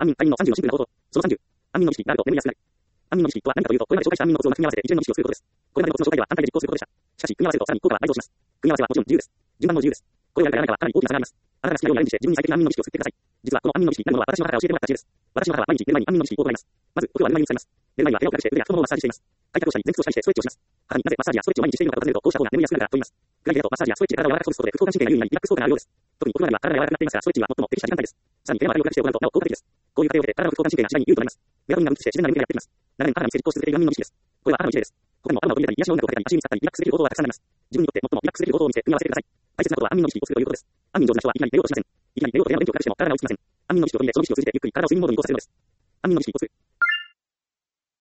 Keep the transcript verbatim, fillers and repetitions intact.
安眠、快眠のさんじゅうのシンプルな方法。そのさんじゅう。安眠の意識があると眠りやすくなる。安眠の意識とは何かというと、これまで紹介した安眠のコツを組み合わせて一連の意識を作ることです。これまでのコツの紹介では単体で実行することでした。しかし、組み合わせるとさらに効果は倍増します。組み合わせはもちろん自由です。順番も自由です。これをやるかやらないかはかなり大きな差があります。あなたが好きなようにアレンジして自分に最適な安眠の意識を作ってください。実はこの安眠の意識なるものは私の母から教えてもらった知恵です。私の母は毎日寝る前に安眠の意識を行います。まず、お風呂は寝る前に使います。寝る前には手をかけて腕や太ももをマッサージしています。開脚をしたり前屈をしたりしてストレッチをします。母になぜマッサージやストレッチを毎日しているのかと尋ねると、こうした方が眠りやすくなるからと言います。具合だとマッサージやストレッチで体を柔らかくほぐすことで副交感神経が優位になりリラックス効果があるようです。特にお風呂内は体が柔らかくなっていますから、ストレッチには最も適した時間帯です。さらに手の周りを硬くして行うとなお効果的です。こういう過程を経て体の副交感神経が次第に優位となります。メラトニンが分泌して自然な眠りがやってきます。長年母が見せ実行し続けている安眠の意識です。これは母の一例です。他にも頭を取り入れたり癒しの音楽をかけたり足湯に浸ったりリラックスできる方法がたくさんあります。自分にとって最もリラックスできる方法を見せ組み合わせてください。大切なことは安眠の意識を作るということです。安眠上手な人はいきなり寝ようとしません。いきなり寝ようと部屋の電気を暗くしても体が落ちません。安眠の意識を取り入れその意識を通じてゆっくり体を睡眠モードに移行させるのです。安眠の意識を作る。